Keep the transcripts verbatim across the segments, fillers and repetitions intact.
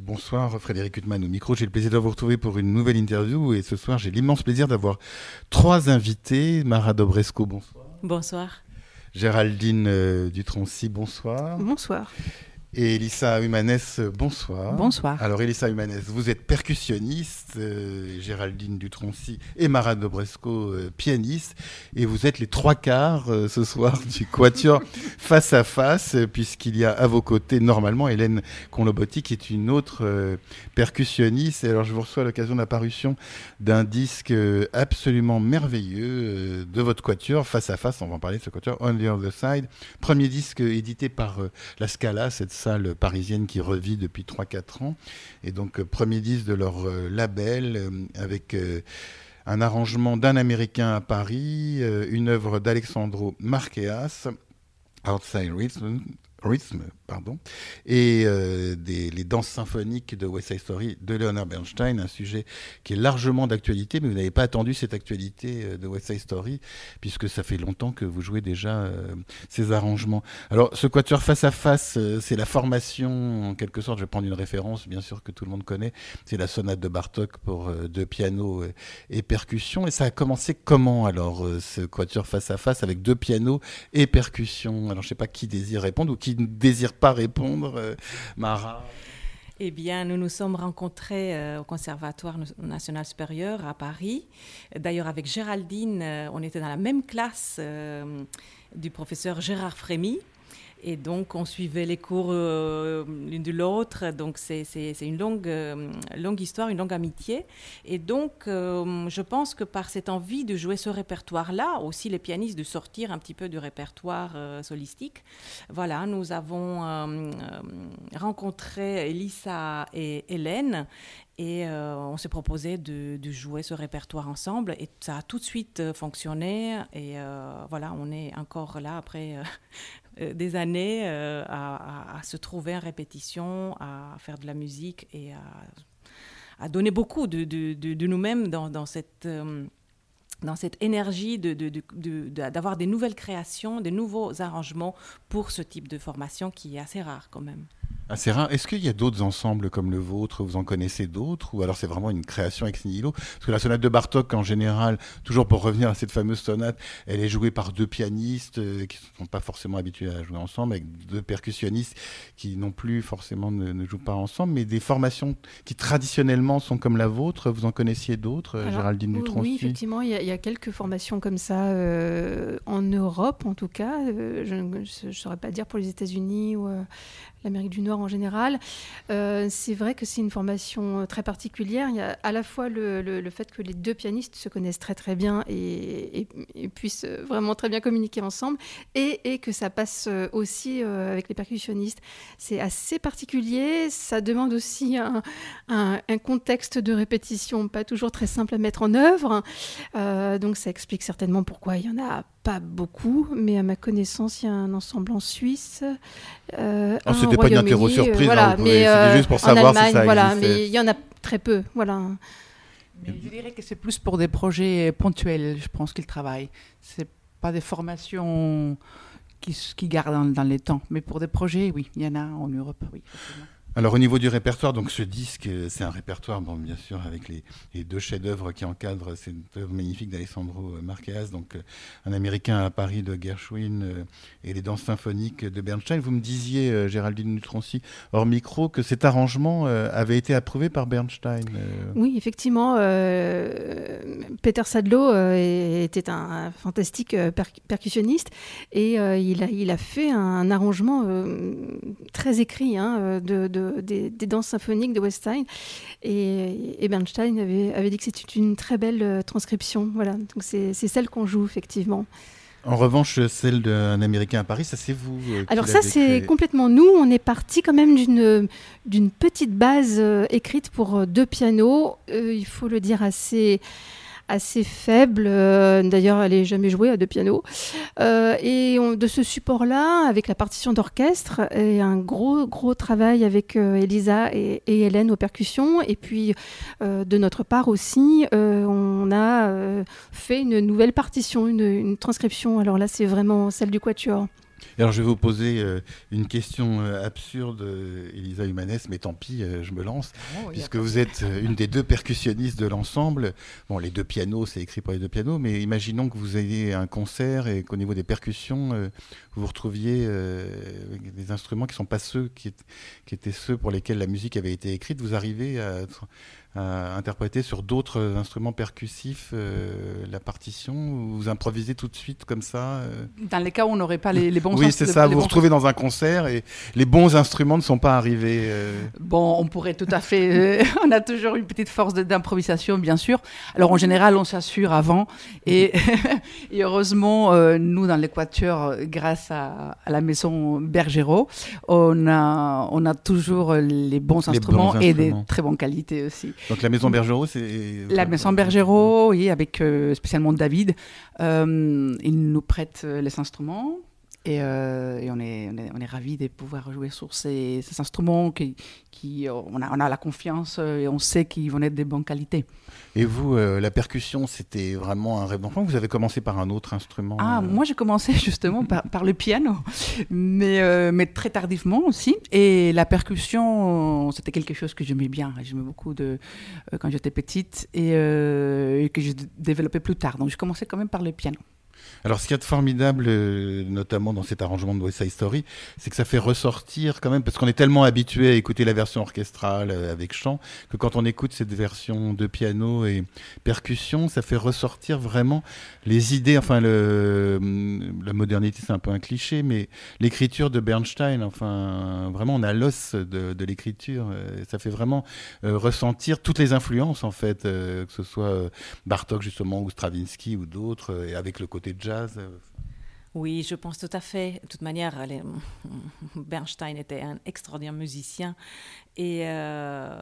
Bonsoir Frédéric Huttman au micro, j'ai le plaisir de vous retrouver pour une nouvelle interview et ce soir j'ai l'immense plaisir d'avoir trois invités. Mara Dobresco, bonsoir. Bonsoir. Géraldine euh, Dutroncy, bonsoir. Bonsoir. Et Elissa Humanes, bonsoir. Bonsoir. Alors Elissa Humanes, vous êtes percussionniste, euh, Géraldine Dutroncy et Mara Dobresco, euh, pianiste, et vous êtes les trois quarts euh, ce soir du Quatuor Face à Face, euh, puisqu'il y a à vos côtés normalement Hélène Conlobotti, qui est une autre euh, percussionniste. Et alors je vous reçois à l'occasion de la parution d'un disque euh, absolument merveilleux euh, de votre Quatuor Face à Face. On va en parler de ce Quatuor, On the Other Side. Premier disque euh, édité par euh, la Scala, cette salle parisienne qui revit depuis trois quatre ans. Et donc, euh, premier disque de leur euh, label, euh, avec euh, un arrangement d'un Américain à Paris, euh, une œuvre d'Alexandro Marqueas, Outside Rhythm, Rhythm pardon, et euh, des, les danses symphoniques de West Side Story de Leonard Bernstein, un sujet qui est largement d'actualité, mais vous n'avez pas attendu cette actualité de West Side Story, puisque ça fait longtemps que vous jouez déjà euh, ces arrangements. Alors, ce Quatuor Face à Face, euh, c'est la formation, en quelque sorte, je vais prendre une référence, bien sûr, que tout le monde connaît, c'est la sonate de Bartók pour euh, deux pianos et, et percussions, et ça a commencé comment, alors, euh, ce Quatuor Face à Face, avec deux pianos et percussions? Alors, je ne sais pas qui désire répondre, ou qui ne désire pas répondre, euh, Mara. Eh bien, nous nous sommes rencontrés euh, au Conservatoire national supérieur à Paris. D'ailleurs, avec Géraldine, euh, on était dans la même classe euh, du professeur Gérard Frémy. Et donc, on suivait les cours euh, l'une de l'autre. Donc, c'est, c'est, c'est une longue, euh, longue histoire, une longue amitié. Et donc, euh, je pense que par cette envie de jouer ce répertoire-là, aussi les pianistes de sortir un petit peu du répertoire euh, solistique, voilà, nous avons euh, rencontré Elissa et Hélène. Et euh, on s'est proposé de, de jouer ce répertoire ensemble et ça a tout de suite euh, fonctionné. Et euh, voilà, on est encore là après euh, des années euh, à, à, à se trouver en répétition, à faire de la musique et à, à donner beaucoup de, de, de, de nous-mêmes dans, dans cette... Euh, dans cette énergie de, de, de, de, de, d'avoir des nouvelles créations, des nouveaux arrangements pour ce type de formation qui est assez rare quand même. Assez rare. Est-ce qu'il y a d'autres ensembles comme le vôtre, vous en connaissez d'autres, ou alors c'est vraiment une création ex nihilo? Parce que la sonate de Bartók, en général, toujours pour revenir à cette fameuse sonate, elle est jouée par deux pianistes euh, qui ne sont pas forcément habitués à jouer ensemble, avec deux percussionnistes qui non plus forcément ne, ne jouent pas ensemble, mais des formations qui traditionnellement sont comme la vôtre, vous en connaissiez d'autres, alors, Géraldine Dutroncy? Oui, effectivement, il y, y a quelques formations comme ça euh, en Europe en tout cas. Euh, je ne saurais pas dire pour les États-Unis ou euh, l'Amérique du Nord en général. Euh, c'est vrai que c'est une formation très particulière. Il y a à la fois le, le, le fait que les deux pianistes se connaissent très très bien et, et, et puissent vraiment très bien communiquer ensemble, et, et que ça passe aussi euh, avec les percussionnistes. C'est assez particulier. Ça demande aussi un, un, un contexte de répétition pas toujours très simple à mettre en œuvre. Euh, donc ça explique certainement pourquoi il y en a pas beaucoup, mais à ma connaissance, il y a un ensemble en Suisse. Euh, oh, c'était pas une interro surprise, euh, voilà, hein, mais euh, c'était juste pour savoir Allemagne, si ça voilà, existait. mais il y en a très peu, voilà. Mais je dirais que c'est plus pour des projets ponctuels, je pense qu'ils travaillent. C'est pas des formations qui, qui gardent dans, dans les temps, mais pour des projets, oui, il y en a en Europe, oui. Effectivement. Alors au niveau du répertoire, donc ce disque, c'est un répertoire, bon, bien sûr, avec les, les deux chefs-d'œuvre qui encadrent cette œuvre magnifique d'Alessandro Marqueas, donc euh, un Américain à Paris de Gershwin euh, et les danses symphoniques de Bernstein. Vous me disiez, euh, Géraldine Dutroncy, hors micro, que cet arrangement euh, avait été approuvé par Bernstein. Euh... Oui, effectivement, euh, Peter Sadlo euh, était un, un fantastique euh, per- percussionniste et euh, il, a, il a fait un, un arrangement euh, très écrit hein, de, de Des, des danses symphoniques de West Side et, et Bernstein avait, avait dit que c'était une très belle euh, transcription. Voilà, donc c'est, c'est celle qu'on joue effectivement. En revanche, celle d'un Américain à Paris, ça c'est vous euh, qui Alors ça l'avez c'est créé. complètement nous. On est parti quand même d'une, d'une petite base euh, écrite pour deux pianos. Euh, il faut le dire assez... assez faible, euh, d'ailleurs elle n'est jamais jouée à deux pianos, euh, et on, de ce support-là, avec la partition d'orchestre, et un gros gros travail avec euh, Elisa et, et Hélène aux percussions, et puis euh, de notre part aussi, euh, on a euh, fait une nouvelle partition, une, une transcription, alors là c'est vraiment celle du Quatuor. Alors je vais vous poser euh, une question euh, absurde, euh, Elisa Humanes, mais tant pis, euh, je me lance, oh, puisque vous êtes euh, une des deux percussionnistes de l'ensemble. Bon, les deux pianos, c'est écrit pour les deux pianos, mais imaginons que vous ayez un concert et qu'au niveau des percussions, euh, vous vous retrouviez euh, avec des instruments qui ne sont pas ceux qui, qui étaient ceux pour lesquels la musique avait été écrite. Vous arrivez à, à interpréter sur d'autres instruments percussifs euh, la partition, ou vous improvisez tout de suite comme ça euh... Dans les cas où on n'aurait pas les, les bons Oui, c'est ça, vous vous retrouvez dans un concert et les bons instruments ne sont pas arrivés. Euh... Bon, on pourrait tout à fait... Euh, on a toujours une petite force d'improvisation, bien sûr. Alors, en général, on s'assure avant. Et, et heureusement, euh, nous, dans l'Équateur, grâce à, à la maison Bergero, on a, on a toujours les bons les instruments bons et instruments. des très bonnes qualités aussi. Donc, la maison Bergero, c'est... La maison Bergero, oui, avec euh, spécialement David. Euh, il nous prête les instruments. Et, euh, et on est, on est, on est ravis de pouvoir jouer sur ces, ces instruments qui, qui on a, on a la confiance et on sait qu'ils vont être de bonne qualité. Et vous, euh, la percussion, c'était vraiment un rêve d'enfant. Vous avez commencé par un autre instrument? Ah, euh... moi j'ai commencé justement par, par le piano, mais, euh, mais très tardivement aussi. Et la percussion, c'était quelque chose que j'aimais bien. J'aimais beaucoup de, euh, quand j'étais petite et, euh, et que j'ai développé plus tard. Donc j'ai commencé quand même par le piano. Alors, ce qu'il y a de formidable, euh, notamment dans cet arrangement de West Side Story, c'est que ça fait ressortir quand même, parce qu'on est tellement habitué à écouter la version orchestrale euh, avec chant, que quand on écoute cette version de piano et percussion, ça fait ressortir vraiment les idées, enfin, le, la modernité, c'est un peu un cliché, mais l'écriture de Bernstein, enfin, vraiment, on a l'os de, de l'écriture. Euh, ça fait vraiment euh, ressentir toutes les influences, en fait, euh, que ce soit euh, Bartók, justement, ou Stravinsky, ou d'autres, euh, et avec le côté jazz. Oui, je pense tout à fait. De toute manière, les... Bernstein était un extraordinaire musicien et euh...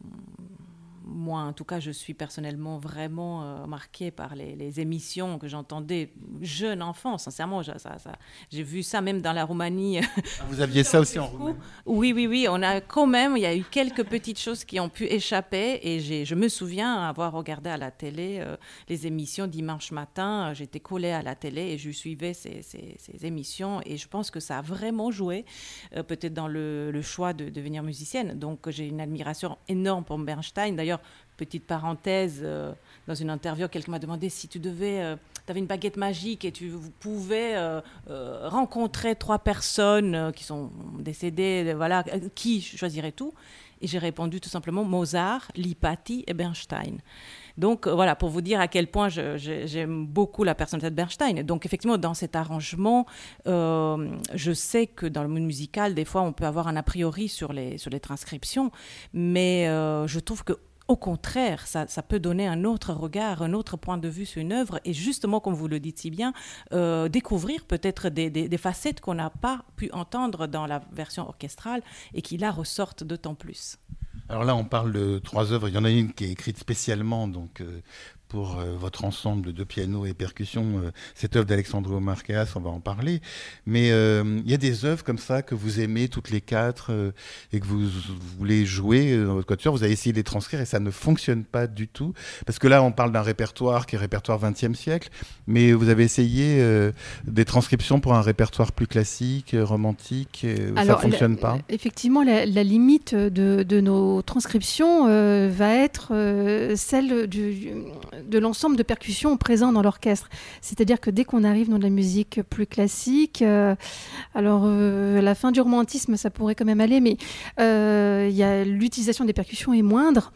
moi, en tout cas, je suis personnellement vraiment euh, marquée par les, les émissions que j'entendais jeune enfant, sincèrement. Ça, ça, ça, j'ai vu ça même dans la Roumanie. Vous aviez ça aussi en Roumanie? Oui, oui, oui. On a quand même, il y a eu quelques petites choses qui ont pu échapper et j'ai, je me souviens avoir regardé à la télé euh, les émissions dimanche matin. J'étais collée à la télé et je suivais ces, ces, ces émissions et je pense que ça a vraiment joué euh, peut-être dans le, le choix de devenir musicienne. Donc, j'ai une admiration énorme pour Bernstein. D'ailleurs, petite parenthèse, euh, dans une interview, quelqu'un m'a demandé si tu devais, euh, tu avais une baguette magique et tu pouvais euh, euh, rencontrer trois personnes euh, qui sont décédées, voilà, qui choisirais tout? Et j'ai répondu tout simplement Mozart, Lipati et Bernstein. Donc euh, voilà, pour vous dire à quel point je, je, j'aime beaucoup la personnalité de Bernstein. Donc effectivement, dans cet arrangement, euh, je sais que dans le monde musical, des fois, on peut avoir un a priori sur les, sur les transcriptions, mais euh, je trouve que au contraire, ça, ça peut donner un autre regard, un autre point de vue sur une œuvre et justement, comme vous le dites si bien, euh, découvrir peut-être des, des, des facettes qu'on n'a pas pu entendre dans la version orchestrale et qui là ressortent d'autant plus. Alors là, on parle de trois œuvres. Il y en a une qui est écrite spécialement donc, euh, pour euh, votre ensemble de piano et percussion. Euh, cette œuvre d'Alexandre Marqueas, on va en parler. Mais euh, il y a des œuvres comme ça que vous aimez toutes les quatre euh, et que vous, vous voulez jouer dans votre quatuor. Vous avez essayé de les transcrire et ça ne fonctionne pas du tout. Parce que là, on parle d'un répertoire qui est répertoire vingtième siècle, mais vous avez essayé euh, des transcriptions pour un répertoire plus classique, romantique. Euh, Alors, ça ne fonctionne la, pas. Effectivement, la, la limite de, de nos transcriptions euh, va être euh, celle du, de l'ensemble de percussions présents dans l'orchestre. C'est-à-dire que dès qu'on arrive dans de la musique plus classique, euh, alors euh, la fin du romantisme, ça pourrait quand même aller, mais euh, y a, l'utilisation des percussions est moindre.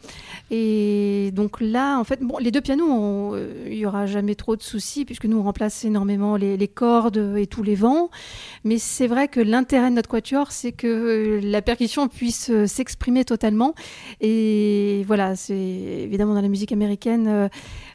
Et donc là, en fait, bon, les deux pianos, il n'y aura jamais trop de soucis, puisque nous, on remplace énormément les, les cordes et tous les vents. Mais c'est vrai que l'intérêt de notre quatuor, c'est que la percussion puisse s'exprimer totalement. Et voilà, c'est évidemment dans la musique américaine, euh,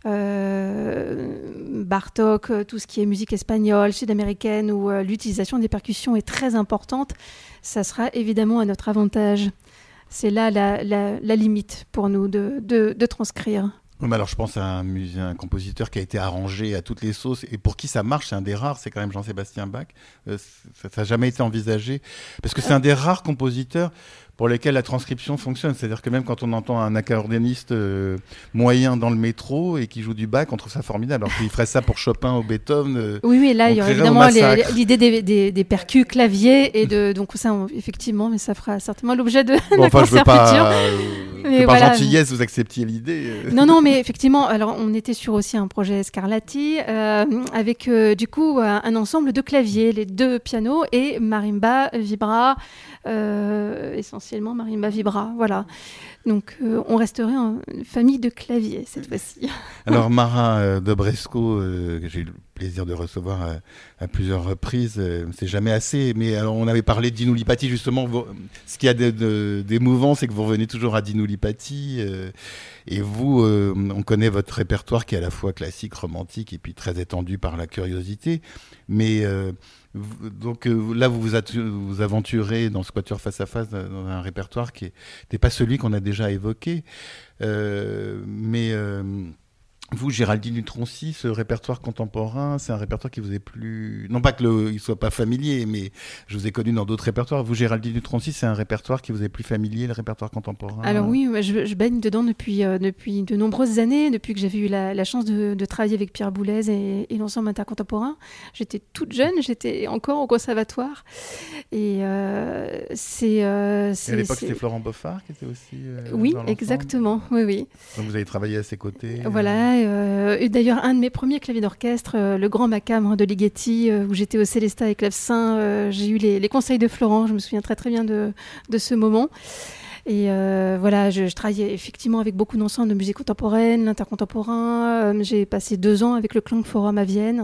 euh, Bartók, tout ce qui est musique espagnole, sud-américaine, où euh, l'utilisation des percussions est très importante, ça sera évidemment à notre avantage. C'est là la, la, la limite pour nous de, de, de transcrire. Oui, mais alors je pense à un, musicien, un compositeur qui a été arrangé à toutes les sauces et pour qui ça marche, c'est un des rares, c'est quand même Jean-Sébastien Bach. Euh, ça n'a jamais été envisagé parce que c'est un des rares compositeurs pour lesquels la transcription fonctionne. C'est-à-dire que même quand on entend un accordéoniste euh, moyen dans le métro et qui joue du Bach, on trouve ça formidable. Alors qu'il ferait ça pour Chopin ou Beethoven. Euh, oui, oui, là, il y aurait évidemment les, l'idée des, des, des percus claviers et de donc ça, on, effectivement, mais ça fera certainement l'objet de bon, d'un enfin, concert je veux pas, futur. Euh, mais que par voilà. gentillesse, vous acceptiez l'idée. Euh. Non, non, mais effectivement, alors on était sur aussi un projet Scarlatti euh, avec euh, du coup un, un ensemble de claviers, les deux pianos et marimba, vibra, euh, essentiellement marimba, vibra, voilà. Donc euh, on resterait une famille de claviers cette fois-ci. Alors Mara euh, Dobresko, euh, que j'ai eu le plaisir de recevoir à, à plusieurs reprises, euh, c'est jamais assez. Mais alors on avait parlé de Dinu Lipati justement. Vous, ce qu'il y a de, de, d'émouvant, c'est que vous revenez toujours à Dinu Lipati. Euh, et vous, euh, on connaît votre répertoire qui est à la fois classique, romantique et puis très étendu par la curiosité. Mais euh, vous, donc euh, là, vous vous, atu- vous aventurez dans ce quatuor face à face dans un répertoire qui n'est pas celui qu'on a déjà évoqué. Euh, mais euh, vous, Géraldine Dutroncy, ce répertoire contemporain, c'est un répertoire qui vous est plus... Non pas qu'il ne soit pas familier, mais je vous ai connu dans d'autres répertoires. Vous, Géraldine Dutroncy, c'est un répertoire qui vous est plus familier, le répertoire contemporain? Alors oui, je, je baigne dedans depuis, euh, depuis de nombreuses années, depuis que j'avais eu la, la chance de, de travailler avec Pierre Boulez et, et l'ensemble intercontemporain. J'étais toute jeune, j'étais encore au conservatoire. Et euh, c'est, euh, c'est... Et à l'époque, c'est... c'était Florent Boffard qui était aussi euh, Oui, dans l'ensemble. exactement, oui, oui. Donc vous avez travaillé à ses côtés. Voilà, euh, et d'ailleurs un de mes premiers claviers d'orchestre, euh, le Grand Macabre de Ligeti, euh, où j'étais au Célestat et clavecin, euh, j'ai eu les, les conseils de Florent, je me souviens très très bien de, de ce moment. Et euh, voilà, je, je travaillais effectivement avec beaucoup d'ensembles de musique contemporaine, l'intercontemporain. Euh, j'ai passé deux ans avec le Klangforum à Vienne.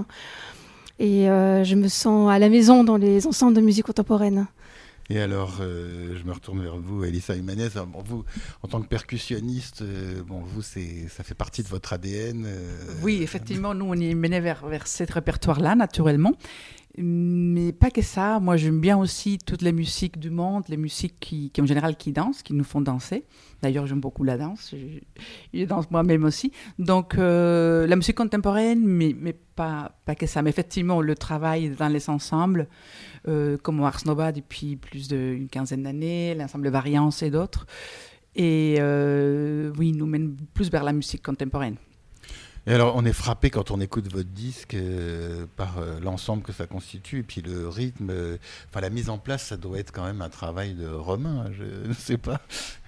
Et euh, je me sens à la maison dans les ensembles de musique contemporaine. Et alors, euh, je me retourne vers vous, Elissa Humanez. Alors, bon, vous, en tant que percussionniste, euh, bon, vous, c'est, ça fait partie de votre A D N. Euh... Oui, effectivement, nous, on est mené vers, vers ce répertoire-là, naturellement. Mais pas que ça. Moi, j'aime bien aussi toutes les musiques du monde, les musiques qui, qui en général, qui dansent, qui nous font danser. D'ailleurs, j'aime beaucoup la danse. Je, je danse moi-même aussi. Donc, euh, la musique contemporaine, mais, mais pas, pas que ça. Mais effectivement, le travail dans les ensembles, euh, comme Ars Nova depuis plus d'une quinzaine d'années, l'ensemble Variance et d'autres. Et euh, oui, nous mène plus vers la musique contemporaine. Et alors, on est frappé quand on écoute votre disque euh, par euh, l'ensemble que ça constitue, et puis le rythme, euh, enfin la mise en place, ça doit être quand même un travail de Romain, je ne sais pas.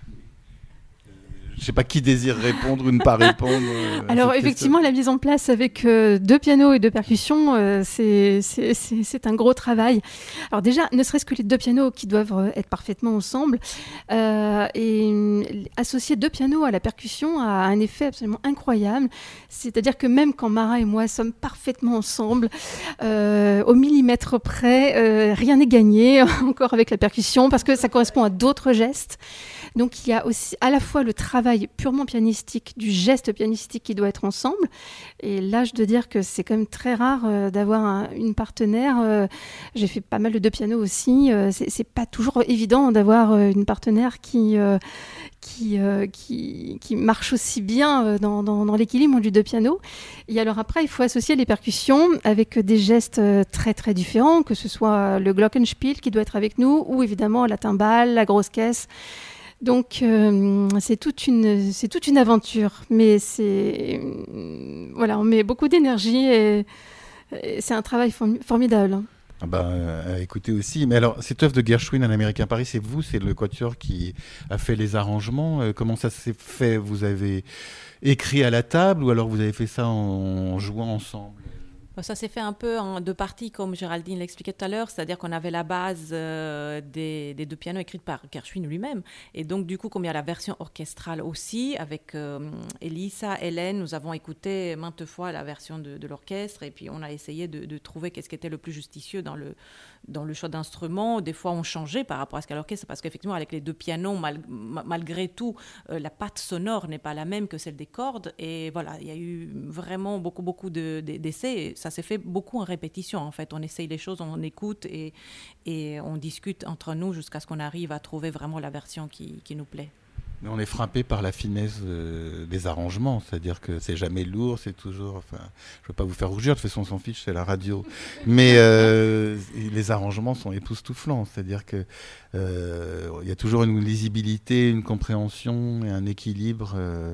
Je ne sais pas qui désire répondre ou ne pas répondre. Euh, Alors effectivement, question. La mise en place avec euh, deux pianos et deux percussions, euh, c'est, c'est, c'est, c'est un gros travail. Alors déjà, ne serait-ce que les deux pianos qui doivent être parfaitement ensemble, euh, et euh, associer deux pianos à la percussion a un effet absolument incroyable. C'est-à-dire que même quand Mara et moi sommes parfaitement ensemble, euh, au millimètre près, euh, rien n'est gagné encore avec la percussion parce que ça correspond à d'autres gestes. Donc il y a aussi à la fois le travail purement pianistique, du geste pianistique qui doit être ensemble. Et là, je dois dire que c'est quand même très rare euh, d'avoir un, une partenaire. Euh, j'ai fait pas mal de deux pianos aussi. Euh, c'est, c'est pas toujours évident d'avoir euh, une partenaire qui, euh, qui, euh, qui, qui marche aussi bien euh, dans, dans, dans l'équilibre du deux pianos. Et alors après, il faut associer les percussions avec des gestes euh, très très différents, que ce soit le glockenspiel qui doit être avec nous, ou évidemment la timbale, la grosse caisse. Donc euh, c'est toute une c'est toute une aventure, mais c'est voilà, on met beaucoup d'énergie et, et c'est un travail form- formidable. Ah bah, euh, écoutez aussi, mais alors cette œuvre de Gershwin, Un Américain Paris, c'est vous, c'est le quatuor qui a fait les arrangements. Euh, comment ça s'est fait? Vous avez écrit à la table ou alors vous avez fait ça en jouant ensemble? Ça s'est fait un peu en deux parties, comme Géraldine l'expliquait tout à l'heure, c'est-à-dire qu'on avait la base euh, des, des deux pianos écrites par Gershwin lui-même. Et donc, du coup, comme il y a la version orchestrale aussi, avec euh, Elissa, Hélène, nous avons écouté maintes fois la version de, de l'orchestre et puis on a essayé de, de trouver qu'est-ce qui était le plus justicieux dans le, dans le choix d'instruments. Des fois, on changeait par rapport à ce qu'à l'orchestre, parce qu'effectivement, avec les deux pianos, mal, malgré tout, euh, la patte sonore n'est pas la même que celle des cordes. Et voilà, il y a eu vraiment beaucoup, beaucoup de, de, d'essais. Et ça s'est fait beaucoup en répétition, en fait. On essaye les choses, on écoute et, et on discute entre nous jusqu'à ce qu'on arrive à trouver vraiment la version qui, qui nous plaît. Mais on est frappé par la finesse euh, des arrangements, c'est-à-dire que c'est jamais lourd, c'est toujours. Enfin, je ne veux pas vous faire rougir, de toute façon, on s'en fiche, c'est la radio. Mais euh, les arrangements sont époustouflants, c'est-à-dire que euh, il y a toujours une lisibilité, une compréhension et un équilibre euh,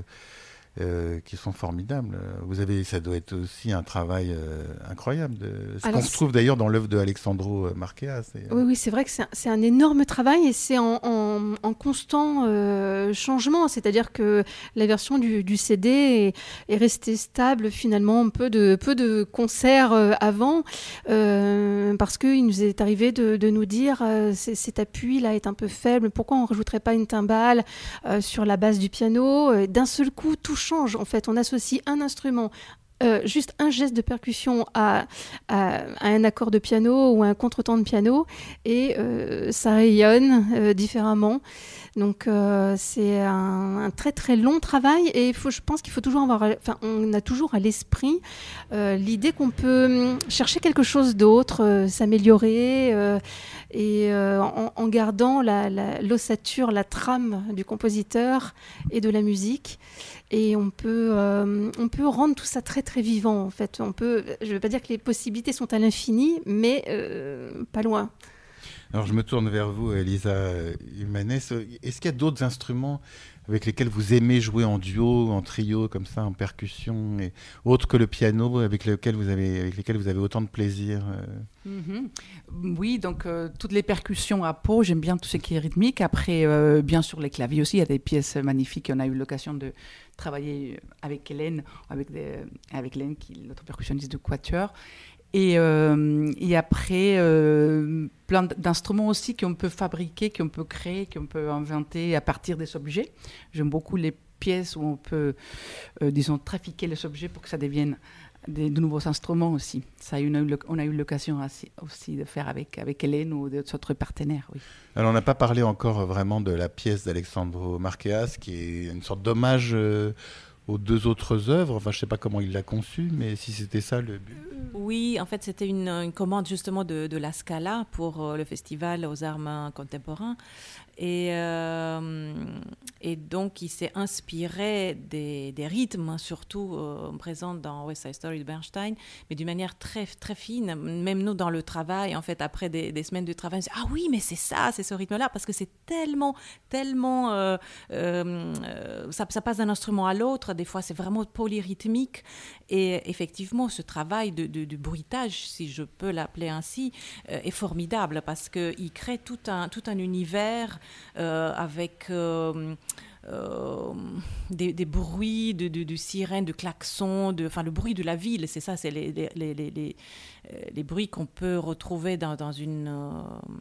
euh, qui sont formidables. Vous avez, ça doit être aussi un travail euh, incroyable. De, ce Alors, qu'on retrouve d'ailleurs dans l'œuvre de Alexandro Marquea. C'est, Oui, oui, c'est vrai que c'est un, c'est un énorme travail et c'est en, en, en constant euh, changement. C'est-à-dire que la version du, du C D est, est restée stable finalement, peu de, peu de concerts euh, avant, euh, parce qu'il nous est arrivé de, de nous dire euh, cet appui là est un peu faible, pourquoi on ne rajouterait pas une timbale euh, sur la base du piano. Et d'un seul coup, tout change. En fait, on associe un instrument, Euh, juste un geste de percussion à, à, à un accord de piano ou à un contretemps de piano et euh, ça rayonne euh, différemment. Donc euh, c'est un, un très très long travail et il faut, je pense qu'il faut toujours avoir, enfin on a toujours à l'esprit euh, l'idée qu'on peut chercher quelque chose d'autre, euh, s'améliorer euh, et euh, en, en gardant la, la, l'ossature, la trame du compositeur et de la musique. Et on peut, euh, on peut rendre tout ça très très vivant en fait. On peut, je ne veux pas dire que les possibilités sont à l'infini, mais euh, pas loin. Alors je me tourne vers vous, Elisa Humanes. Est-ce qu'il y a d'autres instruments avec lesquels vous aimez jouer en duo, en trio, comme ça, en percussion, et autres que le piano, avec lesquels vous avez, avec lesquels vous avez autant de plaisir euh... mm-hmm. Oui, donc euh, toutes les percussions à peau, j'aime bien tout ce qui est rythmique. Après, euh, bien sûr, les claviers aussi, il y a des pièces magnifiques. On a eu l'occasion de travailler avec Hélène, avec, des, avec Hélène, qui est l'autre percussionniste du Quatuor. Et, euh, et après, euh, plein d'instruments aussi qu'on peut fabriquer, qu'on peut créer, qu'on peut inventer à partir des objets. J'aime beaucoup les pièces où on peut, euh, disons, trafiquer les objets pour que ça devienne des, de nouveaux instruments aussi. Ça, on a eu, on a eu l'occasion aussi de faire avec, avec Hélène ou d'autres partenaires. Oui. Alors, on n'a pas parlé encore vraiment de la pièce d'Alexandro Marqueas, qui est une sorte d'hommage euh, aux deux autres œuvres. Enfin, je ne sais pas comment il l'a conçu, mais si c'était ça le but. Oui, en fait, c'était une, une commande justement de, de la Scala pour euh, le festival aux arts mains contemporains. Et, euh, et donc, il s'est inspiré des, des rythmes, surtout euh, présents dans West Side Story de Bernstein, mais d'une manière très, très fine. Même nous, dans le travail, en fait, après des, des semaines de travail, on se dit « Ah oui, mais c'est ça, c'est ce rythme-là », parce que c'est tellement, tellement... Euh, euh, ça, ça passe d'un instrument à l'autre. Des fois, c'est vraiment polyrythmique. Et effectivement, ce travail de, de, de bruitage, si je peux l'appeler ainsi, euh, est formidable, parce qu'il crée tout un, tout un univers Euh, avec euh, euh, des, des bruits de, de, de sirènes, de klaxons, de, enfin le bruit de la ville, c'est ça, c'est les, les, les, les, les, les bruits qu'on peut retrouver dans, dans une... Euh,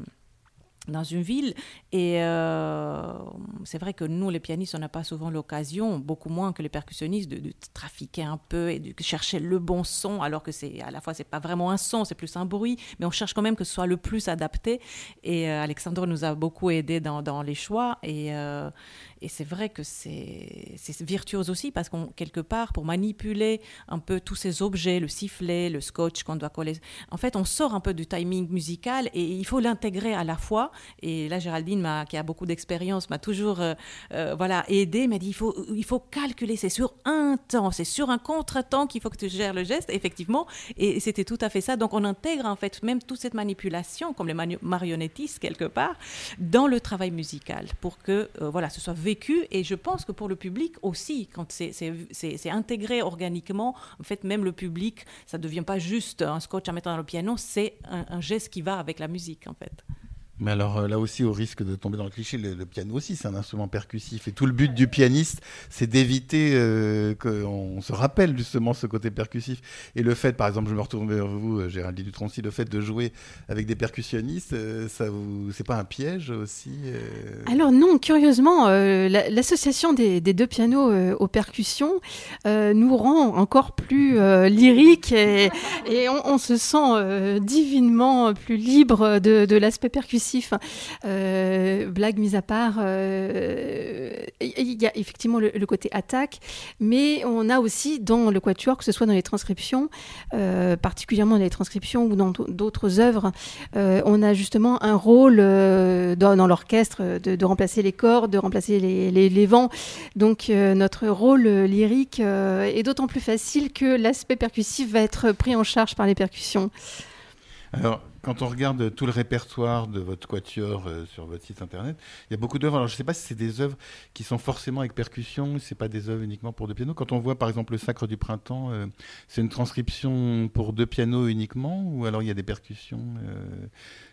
dans une ville. Et euh, c'est vrai que nous, les pianistes, on n'a pas souvent l'occasion, beaucoup moins que les percussionnistes, de, de trafiquer un peu et de chercher le bon son, alors que c'est, à la fois, c'est pas vraiment un son, c'est plus un bruit, mais on cherche quand même que ce soit le plus adapté. Et euh, Alexandre nous a beaucoup aidé dans, dans les choix. Et, euh, et c'est vrai que c'est, c'est virtuose aussi, parce qu'on, quelque part, pour manipuler un peu tous ces objets, le sifflet, le scotch qu'on doit coller, en fait, on sort un peu du timing musical et il faut l'intégrer à la fois. Et là, Géraldine, m'a, qui a beaucoup d'expérience, m'a toujours euh, euh, voilà, aidée, m'a dit il faut, il faut calculer, c'est sur un temps, c'est sur un contre-temps qu'il faut que tu gères le geste, effectivement. Et c'était tout à fait ça. Donc, on intègre en fait même toute cette manipulation, comme les manu- marionnettistes quelque part, dans le travail musical pour que euh, voilà, ce soit vécu. Et je pense que pour le public aussi, quand c'est, c'est, c'est, c'est intégré organiquement, en fait, même le public, ça ne devient pas juste un scotch à mettre dans le piano, c'est un, un geste qui va avec la musique, en fait. Mais alors là aussi, au risque de tomber dans le cliché, le, le piano aussi, c'est un instrument percussif. Et tout le but du pianiste, c'est d'éviter euh, qu'on se rappelle justement ce côté percussif. Et le fait, par exemple, je me retourne vers vous, Géraldine Dutroncy, le fait de jouer avec des percussionnistes, euh, ça vous, c'est pas un piège aussi euh... Alors non, curieusement, euh, la, l'association des, des deux pianos euh, aux percussions euh, nous rend encore plus euh, lyriques et, et on, on se sent euh, divinement plus libre de, de l'aspect percussif. percussif. Euh, blague mise à part, euh, il y a effectivement le, le côté attaque, mais on a aussi dans le quatuor, que ce soit dans les transcriptions, euh, particulièrement dans les transcriptions ou dans d'autres œuvres, euh, on a justement un rôle euh, dans, dans l'orchestre de, de remplacer les cordes, de remplacer les, les, les vents. Donc euh, notre rôle lyrique euh, est d'autant plus facile que l'aspect percussif va être pris en charge par les percussions. Alors, quand on regarde tout le répertoire de votre quatuor euh, sur votre site internet, il y a beaucoup d'œuvres. Alors, je ne sais pas si c'est des œuvres qui sont forcément avec percussion, si ce n'est pas des œuvres uniquement pour deux pianos. Quand on voit, par exemple, le Sacre du Printemps, euh, c'est une transcription pour deux pianos uniquement, ou alors il y a des percussions euh,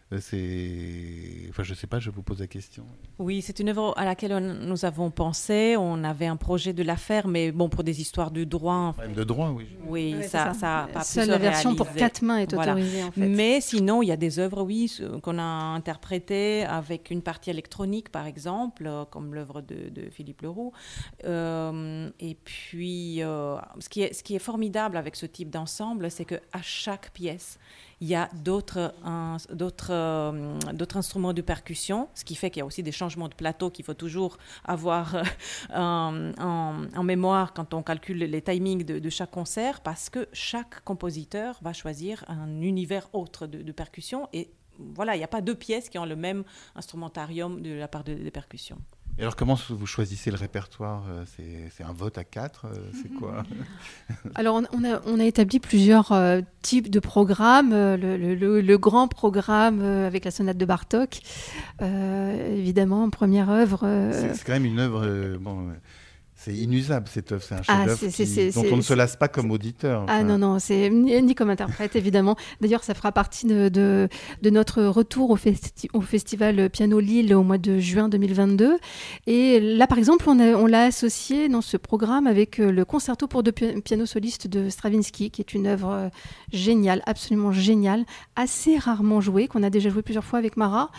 c'est... Enfin, je ne sais pas, je vous pose la question. Oui, c'est une œuvre à laquelle on, nous avons pensé. On avait un projet de la faire, mais bon, pour des histoires de droit. Même de droit, oui. Oui, oui ça, ça. ça a pas Seule pu se la version réaliser. pour quatre mains est autorisée, voilà. en fait. Mais sinon, il y a des œuvres, oui, qu'on a interprétées avec une partie électronique, par exemple, comme l'œuvre de, de Philippe Leroux. Euh, et puis, euh, ce, qui est, ce qui est formidable avec ce type d'ensemble, c'est qu'à chaque pièce, il y a d'autres, un, d'autres, euh, d'autres instruments de percussion, ce qui fait qu'il y a aussi des changements de plateau qu'il faut toujours avoir euh, en, en, en mémoire quand on calcule les timings de, de chaque concert, parce que chaque compositeur va choisir un univers autre de, de percussion. Et voilà, il n'y a pas deux pièces qui ont le même instrumentarium de la part de, des percussions. Et alors, comment vous choisissez le répertoire ? c'est, c'est un vote à quatre ? C'est quoi ? Alors, on, on, a, on a établi plusieurs euh, types de programmes. Le, le, le, le grand programme euh, avec la sonate de Bartók, euh, évidemment, en première œuvre. Euh... C'est, c'est quand même une œuvre... Euh, bon, euh... C'est inusable, cette œuvre. C'est un chef-d'œuvre ah, c'est, qui, c'est, dont c'est, on ne se lasse pas comme auditeur. Ah enfin. non, non, c'est ni, ni comme interprète, évidemment. D'ailleurs, ça fera partie de, de, de notre retour au, festi- au Festival Piano Lille au mois de juin deux mille vingt-deux. Et là, par exemple, on, a, on l'a associé dans ce programme avec le concerto pour deux pi- pianos solistes de Stravinsky, qui est une œuvre géniale, absolument géniale, assez rarement jouée, qu'on a déjà joué plusieurs fois avec Mara.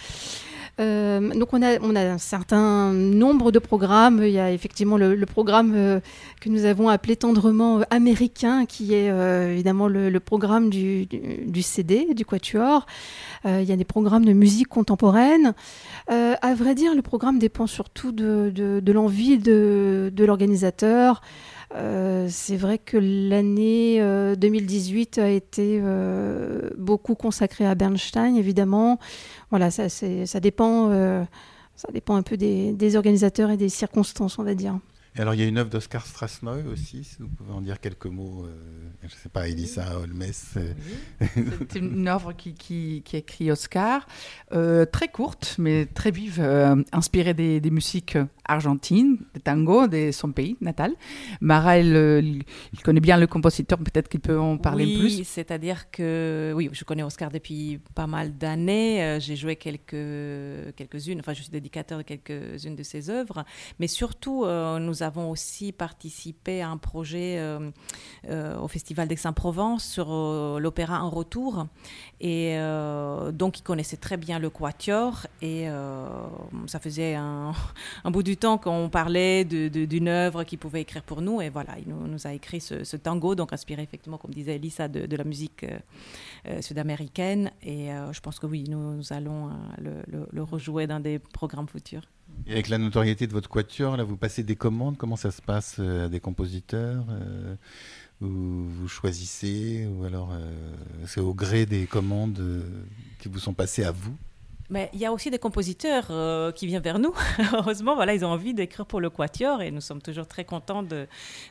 Euh, donc on a, on a un certain nombre de programmes. Il y a effectivement le, le programme euh, que nous avons appelé tendrement euh, américain, qui est euh, évidemment le, le programme du, du, du C D, du Quatuor. Euh, il y a des programmes de musique contemporaine. Euh, à vrai dire, le programme dépend surtout de, de, de l'envie de, de l'organisateur. Euh, c'est vrai que l'année euh, deux mille dix-huit a été euh, beaucoup consacrée à Bernstein, évidemment. Voilà, ça, c'est, ça, dépend, euh, ça dépend un peu des, des organisateurs et des circonstances, on va dire. Et alors, il y a une œuvre d'Oscar Strasnoy aussi, si vous pouvez en dire quelques mots. Euh, je ne sais pas, Elisa Holmes. Euh... Oui, c'est une œuvre qui, qui, qui écrit Oscar, euh, très courte, mais très vive, euh, inspirée des, des musiques argentines, des tangos de son pays natal. Mara, elle, il connaît bien le compositeur, peut-être qu'il peut en parler oui, plus. Oui, c'est-à-dire que oui, je connais Oscar depuis pas mal d'années. Euh, j'ai joué quelques, quelques-unes, enfin, je suis dédicateur de quelques-unes de ses œuvres, mais surtout, euh, nous avons aussi participé à un projet euh, euh, au Festival d'Aix-en-Provence sur euh, l'opéra En Retour. Et euh, donc, il connaissait très bien le quatuor. Et euh, ça faisait un, un bout du temps qu'on parlait de, de, d'une œuvre qu'il pouvait écrire pour nous. Et voilà, il nous, nous a écrit ce, ce tango, donc inspiré effectivement, comme disait Elisa, de, de la musique euh, euh, sud-américaine. Et euh, je pense que oui, nous, nous allons euh, le, le, le rejouer dans des programmes futurs. Et avec la notoriété de votre quatuor, là, vous passez des commandes. Comment ça se passe à des compositeurs euh, vous, vous choisissez, ou alors euh, c'est au gré des commandes euh, qui vous sont passées à vous? Mais il y a aussi des compositeurs euh, qui viennent vers nous. Heureusement, voilà, ils ont envie d'écrire pour le quatuor et nous sommes toujours très contents de,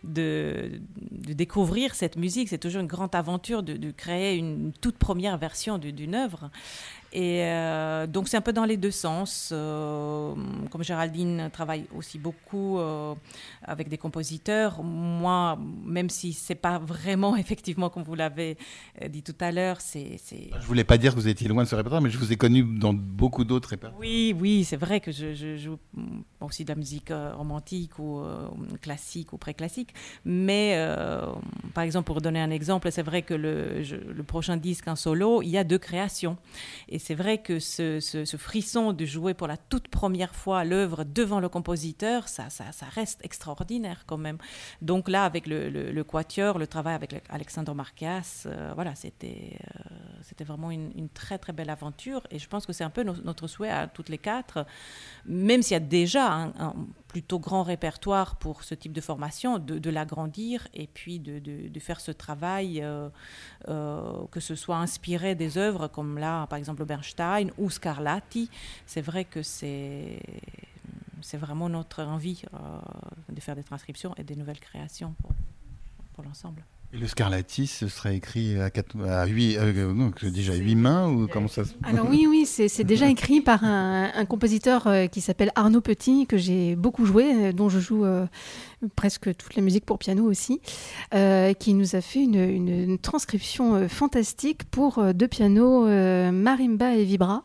de, de découvrir cette musique. C'est toujours une grande aventure de, de créer une toute première version de, d'une œuvre. Et euh, donc, c'est un peu dans les deux sens. Euh, comme Géraldine travaille aussi beaucoup euh, avec des compositeurs, moi, même si ce n'est pas vraiment, effectivement, comme vous l'avez dit tout à l'heure, c'est... c'est... Je ne voulais pas dire que vous étiez loin de ce répertoire, mais je vous ai connu dans beaucoup d'autres répertoires. Oui, oui, c'est vrai que je, je joue aussi de la musique euh, romantique ou euh, classique ou pré-classique. Mais, euh, par exemple, pour donner un exemple, c'est vrai que le, je, le prochain disque en solo, il y a deux créations. Et c'est vrai que ce, ce, ce frisson de jouer pour la toute première fois l'œuvre devant le compositeur, ça, ça, ça reste extraordinaire quand même. Donc là, avec le, le, le quatuor, le travail avec Alexandre Marcas, euh, voilà, c'était, euh, c'était vraiment une, une très très belle aventure. Et je pense que c'est un peu no- notre souhait à toutes les quatre, même s'il y a déjà un, un plutôt grand répertoire pour ce type de formation, de, de l'agrandir et puis de, de, de faire ce travail, euh, euh, que ce soit inspiré des œuvres comme là, par exemple, Bernstein ou Scarlatti. C'est vrai que c'est, c'est vraiment notre envie euh, de faire des transcriptions et des nouvelles créations pour, pour l'ensemble. Et le Scarlatti, ce serait écrit à, quatre, à huit, euh, non, déjà huit mains ou comment ça se... Alors oui, oui, c'est, c'est déjà écrit par un, un compositeur euh, qui s'appelle Arnaud Petit, que j'ai beaucoup joué, euh, dont je joue euh, presque toute la musique pour piano aussi, euh, qui nous a fait une, une, une transcription euh, fantastique pour euh, deux pianos, euh, marimba et vibra.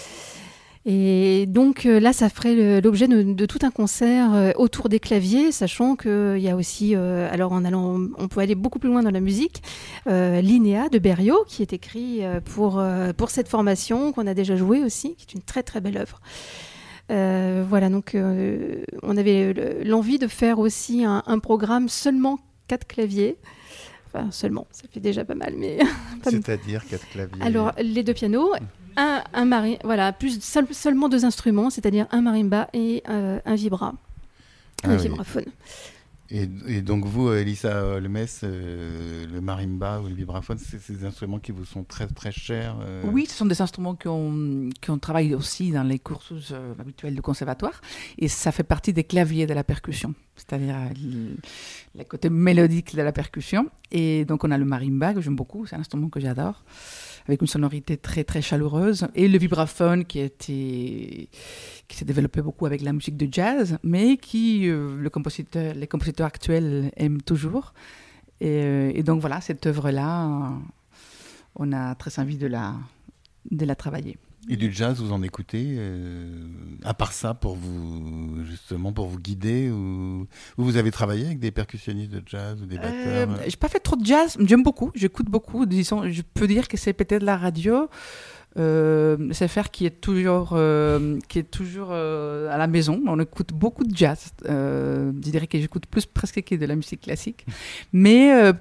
Et donc euh, là, ça ferait le, l'objet de, de tout un concert euh, autour des claviers, sachant qu'il y a aussi, euh, alors en allant, on peut aller beaucoup plus loin dans la musique, euh, Linéa de Berriot, qui est écrit euh, pour, euh, pour cette formation, qu'on a déjà joué aussi, qui est une très très belle œuvre. Euh, voilà, donc euh, on avait l'envie de faire aussi un, un programme seulement quatre claviers. Enfin, seulement, ça fait déjà pas mal, mais... pas C'est-à-dire quatre claviers. Alors, les deux pianos... Un, un mari, voilà, plus seul, seulement deux instruments, c'est-à-dire un marimba et euh, un vibra, un ah vibraphone. Oui. Et, et donc vous, Elissa Holmes, euh, le marimba ou le vibraphone, c'est ces instruments qui vous sont très très chers euh... Oui, ce sont des instruments qu'on, qu'on travaille aussi dans les cursus euh, habituels du conservatoire, et ça fait partie des claviers de la percussion, c'est-à-dire le, le côté mélodique de la percussion. Et donc on a le marimba que j'aime beaucoup, c'est un instrument que j'adore, avec une sonorité très très chaleureuse, et le vibraphone qui, était, qui s'est développé beaucoup avec la musique de jazz, mais qui euh, le compositeur, les compositeurs actuels aiment toujours. Et, euh, et donc voilà, cette œuvre-là, euh, on a très envie de la, de la travailler. Et du jazz, vous en écoutez euh, à part ça, pour vous, justement, pour vous guider ou, ou vous avez travaillé avec des percussionnistes de jazz ou des batteurs euh, J'ai pas fait trop de jazz, j'aime beaucoup, j'écoute beaucoup. Disons, je peux dire que c'est peut-être la radio, euh, c'est faire qui est toujours, euh, qui est toujours euh, à la maison. On écoute beaucoup de jazz. Euh, je dirais que j'écoute plus presque que de la musique classique. Mais euh,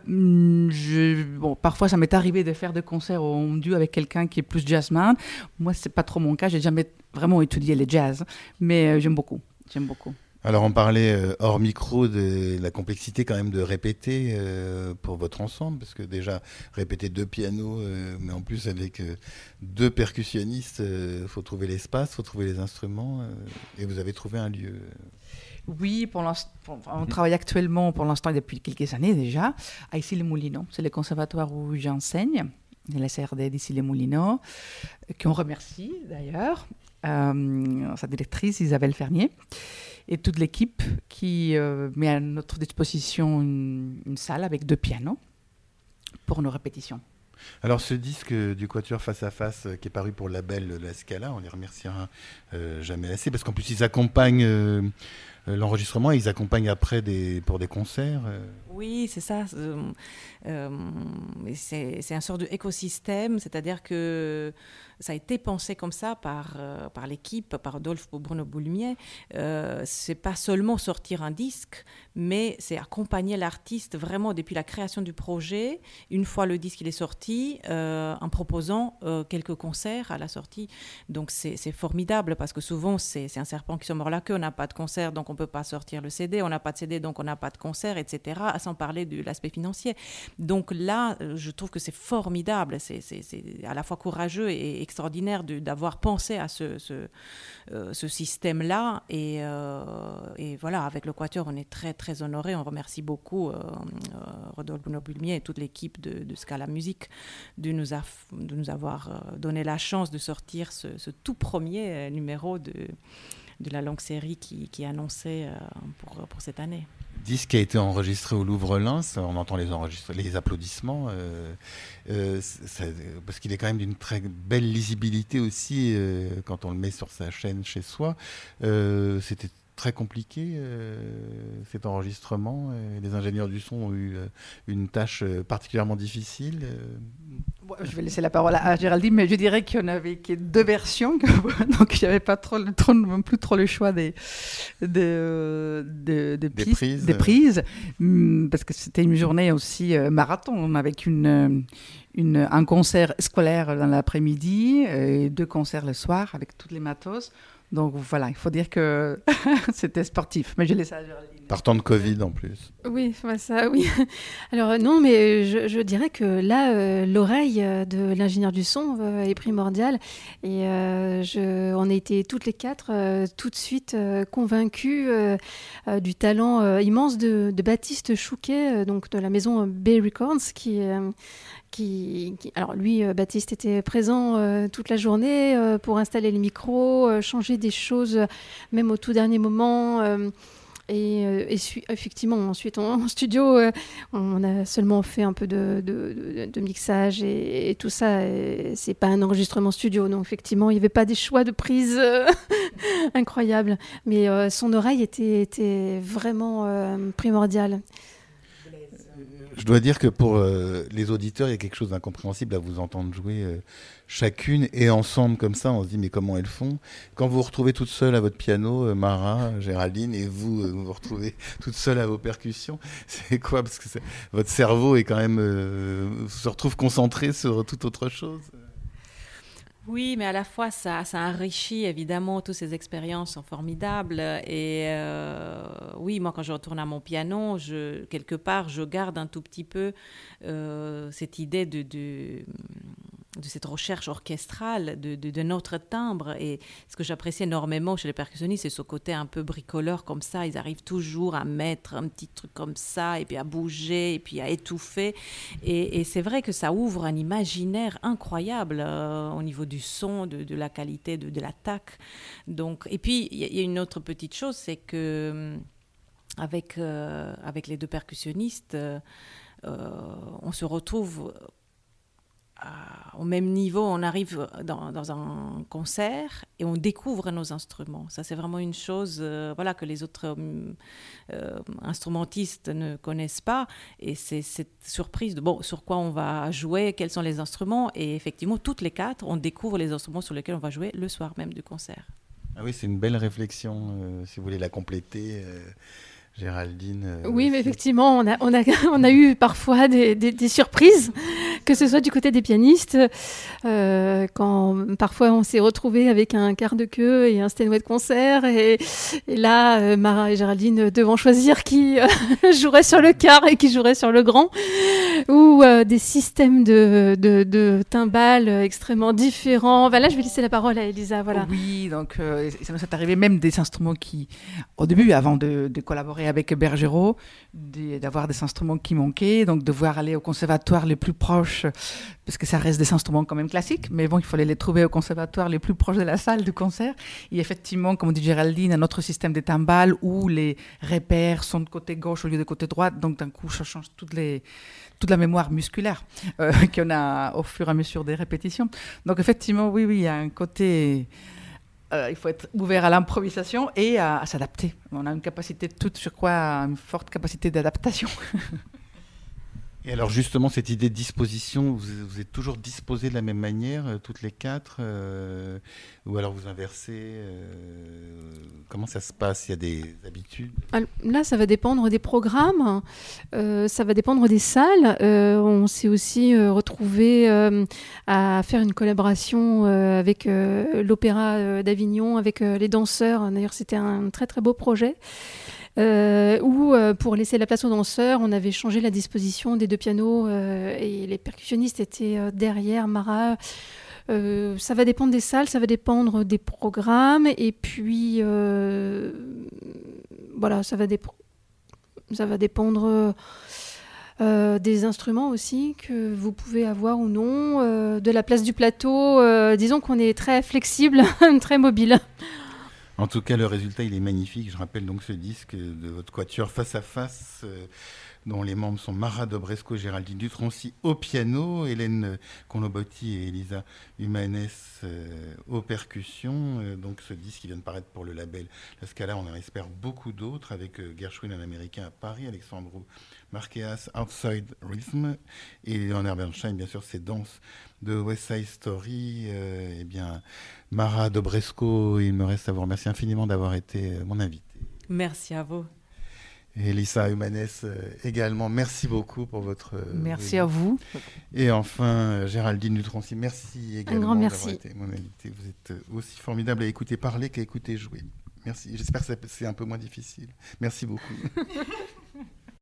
je, bon, parfois, ça m'est arrivé de faire des concerts en duo avec quelqu'un qui est plus jazzman. Moi, c'est pas trop mon cas. J'ai jamais vraiment étudié les jazz, mais euh, j'aime beaucoup. J'aime beaucoup. Alors on parlait euh, hors micro de la complexité quand même de répéter euh, pour votre ensemble, parce que déjà répéter deux pianos, euh, mais en plus avec euh, deux percussionnistes, il euh, faut trouver l'espace, il faut trouver les instruments, euh, et vous avez trouvé un lieu. Oui, pour l'instant, on travaille actuellement pour l'instant depuis quelques années déjà à Issy-les-Moulineaux. C'est le conservatoire où j'enseigne, la C R D d'Issy-les-Moulineaux, qu'on remercie d'ailleurs, euh, sa directrice Isabelle Fernier, et toute l'équipe qui euh, met à notre disposition une, une salle avec deux pianos pour nos répétitions. Alors ce disque du Quatuor Face à Face qui est paru pour le label La Scala, on les remerciera euh, jamais assez, parce qu'en plus ils accompagnent euh, l'enregistrement et ils accompagnent après des, pour des concerts. Euh. Oui, c'est ça. Euh, euh, c'est, c'est un sort d'écosystème, c'est-à-dire que ça a été pensé comme ça par, euh, par l'équipe, par Rodolphe Bruno Boulmier. Euh, c'est pas seulement sortir un disque, mais c'est accompagner l'artiste vraiment depuis la création du projet, une fois le disque il est sorti, euh, en proposant euh, quelques concerts à la sortie. Donc c'est, c'est formidable, parce que souvent c'est, c'est un serpent qui se mord la queue, on n'a pas de concert, donc on ne peut pas sortir le C D, on n'a pas de C D, donc on n'a pas de concert, et cetera, sans parler de l'aspect financier. Donc là, je trouve que c'est formidable, c'est, c'est, c'est à la fois courageux et extraordinaire de, d'avoir pensé à ce, ce, euh, ce système-là. Et, euh, et voilà, avec le Quatuor, on est très, très honorés. On remercie beaucoup euh, euh, Rodolphe Boulmier et toute l'équipe de, de Scala Musique de nous, a, de nous avoir donné la chance de sortir ce, ce tout premier numéro de, de la longue série qui, qui est annoncée euh, pour, pour cette année. Disque qui a été enregistré au Louvre-Lens, on entend les, les applaudissements, euh, euh, ça, parce qu'il est quand même d'une très belle lisibilité aussi euh, quand on le met sur sa chaîne chez soi. Euh, c'était très compliqué euh, cet enregistrement, euh, les ingénieurs du son ont eu euh, une tâche particulièrement difficile. Euh. Je vais laisser la parole à Géraldine, mais je dirais qu'il n'y en avait que deux versions, donc il n'y avait pas trop, trop, non plus trop le choix des, des, des, des, pistes, des prises, des prises parce que c'était une journée aussi marathon, avec une, une, un concert scolaire dans l'après-midi et deux concerts le soir avec toutes les matos. Donc voilà, il faut dire que c'était sportif, mais je laisse à Géraldine. Partant de Covid en plus. Oui, ça, oui. Alors non, mais je, je dirais que là, euh, l'oreille de l'ingénieur du son euh, est primordiale. Et euh, je, on a été toutes les quatre euh, tout de suite euh, convaincus euh, euh, du talent euh, immense de, de Baptiste Chouquet, euh, donc de la maison Bay Records, qui... Euh, Qui, qui, alors lui, euh, Baptiste était présent euh, toute la journée euh, pour installer les micros, euh, changer des choses, euh, même au tout dernier moment. Euh, et, euh, et su- effectivement, ensuite en, en studio, euh, on a seulement fait un peu de, de, de, de mixage et, et tout ça. Et c'est pas un enregistrement studio, donc effectivement, il n'y avait pas des choix de prise euh, incroyables. Mais euh, son oreille était, était vraiment euh, primordiale. Je dois dire que pour euh, les auditeurs, il y a quelque chose d'incompréhensible à vous entendre jouer euh, chacune et ensemble comme ça. On se dit mais comment elles font? Quand vous vous retrouvez toute seule à votre piano, euh, Mara, Géraldine, et vous euh, vous vous retrouvez toute seule à vos percussions, c'est quoi? Parce que c'est, votre cerveau est quand même euh, se retrouve concentré sur toute autre chose. Oui, mais à la fois, ça, ça enrichit, évidemment, toutes ces expériences sont formidables. Et euh, oui, moi, quand je retourne à mon piano, je, quelque part, je garde un tout petit peu euh, cette idée de, de, de cette recherche orchestrale, de, de, de notre timbre. Et ce que j'apprécie énormément chez les percussionnistes, c'est ce côté un peu bricoleur comme ça. Ils arrivent toujours à mettre un petit truc comme ça, et puis à bouger, et puis à étouffer. Et, et c'est vrai que ça ouvre un imaginaire incroyable euh, au niveau du son, de, de la qualité, de, de l'attaque. Donc, et puis, il y, y a une autre petite chose, c'est que avec, euh, avec les deux percussionnistes, euh, on se retrouve à, au même niveau. On arrive dans, dans un concert et on découvre nos instruments. Ça, c'est vraiment une chose euh, voilà, que les autres euh, instrumentistes ne connaissent pas. Et c'est cette surprise de bon, sur quoi on va jouer, quels sont les instruments. Et effectivement, toutes les quatre, on découvre les instruments sur lesquels on va jouer le soir même du concert. Ah oui, c'est une belle réflexion, euh, si vous voulez la compléter. Euh... Géraldine. Euh, oui, mais effectivement, on a, on a, on a eu parfois des, des, des surprises, que ce soit du côté des pianistes, euh, quand parfois on s'est retrouvé avec un quart de queue et un Steinway de concert, et, et là, euh, Mara et Géraldine devant choisir qui euh, jouerait sur le quart et qui jouerait sur le grand, ou euh, des systèmes de, de, de timbales extrêmement différents. Enfin, là, je vais laisser la parole à Elisa. Voilà. Oui, donc euh, ça nous est arrivé même des instruments qui, au début, avant de, de collaborer avec Bergerot, d'avoir des instruments qui manquaient, donc devoir aller au conservatoire les plus proches, parce que ça reste des instruments quand même classiques, mais bon, il fallait les trouver au conservatoire les plus proches de la salle du concert. Et effectivement, comme dit Géraldine, un autre système de timbales où les repères sont de côté gauche au lieu de côté droit, donc d'un coup, ça change toutes les, toute la mémoire musculaire euh, qu'on a au fur et à mesure des répétitions. Donc effectivement, oui, oui, il y a un côté... Euh, il faut être ouvert à l'improvisation et à, à s'adapter. On a une capacité toute, je crois, une forte capacité d'adaptation. Et alors justement, cette idée de disposition, vous, vous êtes toujours disposés de la même manière, euh, toutes les quatre, euh, ou alors vous inversez euh, comment ça se passe? Il y a des habitudes? Alors, là, ça va dépendre des programmes, euh, ça va dépendre des salles. Euh, on s'est aussi euh, retrouvé euh, à faire une collaboration euh, avec euh, l'Opéra euh, d'Avignon, avec euh, les danseurs. D'ailleurs, c'était un très très beau projet. Euh, où, euh, pour laisser la place aux danseurs, on avait changé la disposition des deux pianos euh, et les percussionnistes étaient euh, derrière Mara. Euh, ça va dépendre des salles, ça va dépendre des programmes, et puis euh, voilà, ça va, dép- ça va dépendre euh, des instruments aussi que vous pouvez avoir ou non, euh, de la place du plateau. Euh, disons qu'on est très flexible, très mobile. En tout cas, le résultat, il est magnifique. Je rappelle donc ce disque de votre quatuor Face à Face, euh, dont les membres sont Mara Dobresco, Géraldine Dutroncy au piano, Hélène Conlobotti et Elisa Humanes euh, aux percussions. Euh, donc ce disque qui vient de paraître pour le label La Scala, on en espère beaucoup d'autres, avec euh, Gershwin, un Américain à Paris, Alexandru Marqueas, Outside Rhythm, et Leonard Bernstein, bien sûr, ses danses de West Side Story. Euh, eh bien, Mara Dobresco, il me reste à vous remercier infiniment d'avoir été mon invité. Merci à vous. Et Elisa Humanes euh, également, merci beaucoup pour votre... Euh, merci à vous. Et enfin, euh, Géraldine Dutroncy, merci également Un grand merci. d'avoir été mon invité. Vous êtes aussi formidable à écouter parler qu'à écouter jouer. Merci, j'espère que c'est un peu moins difficile. Merci beaucoup.